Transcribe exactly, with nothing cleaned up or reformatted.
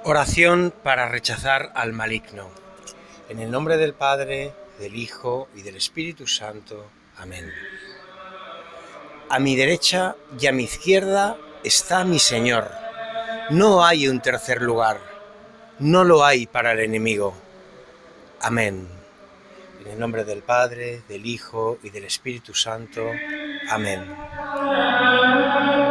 Oración para rechazar al maligno. En el nombre del Padre, del Hijo y del Espíritu Santo. Amén. A mi derecha y a mi izquierda está mi Señor. No hay un tercer lugar. No lo hay para el enemigo. Amén. En el nombre del Padre, del Hijo y del Espíritu Santo. Amén.